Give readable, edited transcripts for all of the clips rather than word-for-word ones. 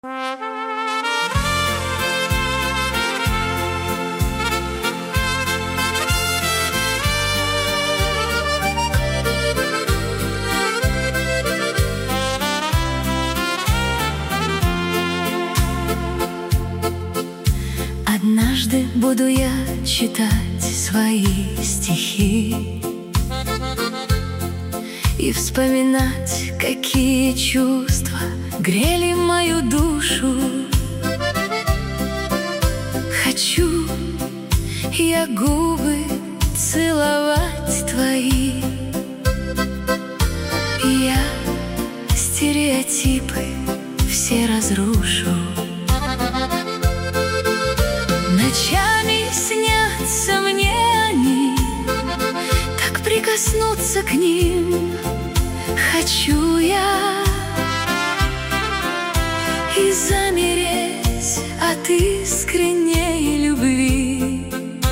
Однажды буду я читать свои стихи и вспоминать, какие чувства грели мою душу. Хочу я губы целовать твои, я стереотипы все разрушу. Ночами снятся мне они, так прикоснуться к ним хочу я и замереть от искренней любви,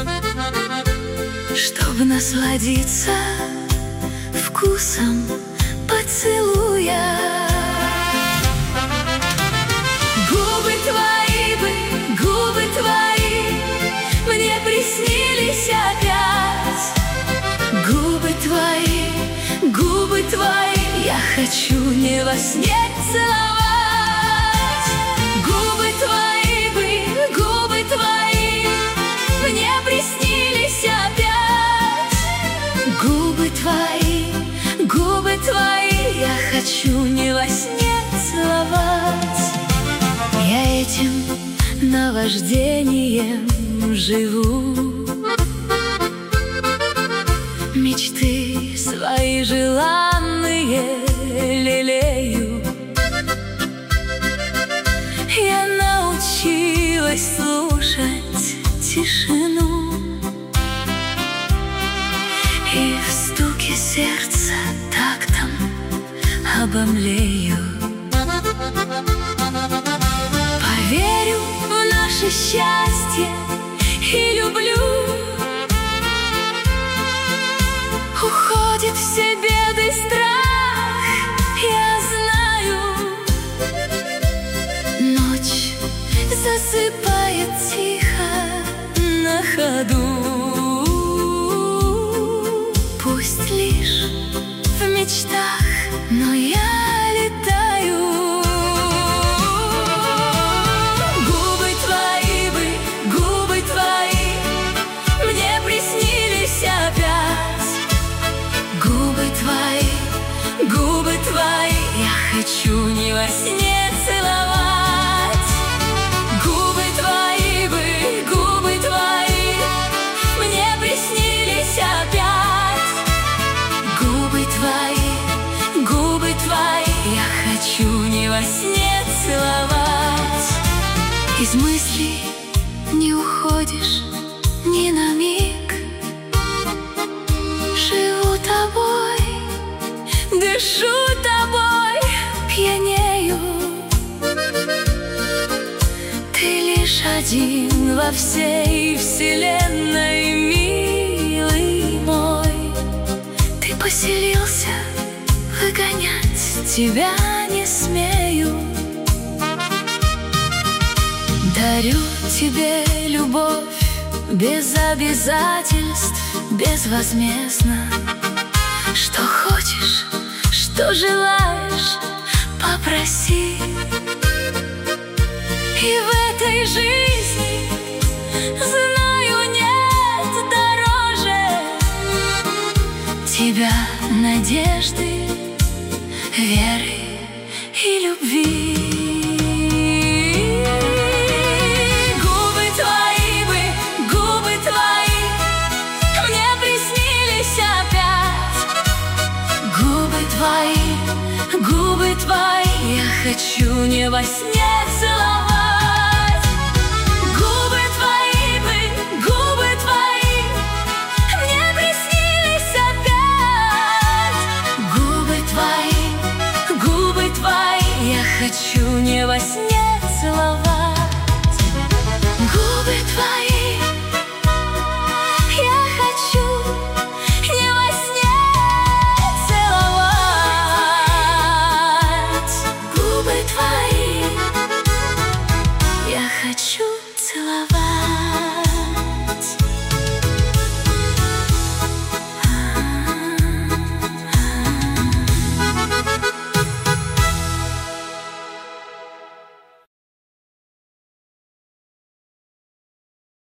чтобы насладиться вкусом поцелуя. Губы твои бы, губы твои мне приснились опять. Губы твои я хочу не во сне целовать. Губы твои бы, губы твои мне приснились опять. Губы твои я хочу не во сне целовать. Я этим наваждением живу, мечты свои желанные лелею. Я научилась слушать тишину и в стуке сердца тактом обомлею. Поверю в наше счастье и люблю. Уходит все беды, страх, я знаю. Ночь засыпает тихо на ходу. Пусть лишь в мечтах, но я летаю. Губы твои бы, губы твои мне приснились опять. Губы твои я хочу не во сне целовать. Губы твои бы, губы твои мне приснились опять. Губы твои я хочу не во сне целовать. Из мыслей не уходишь ни на миг. Живу тобой, дышу тобой, пьянею. Ты лишь один во всей вселенной, милый мой. Ты поселился, выгонять тебя не смею. Дарю тебе любовь без обязательств, безвозмездно. Что хочешь, что желаешь, попроси. И в этой жизни, знаю, нет дороже тебя, надежды, веры и любви. Губы твои, я хочу не во сне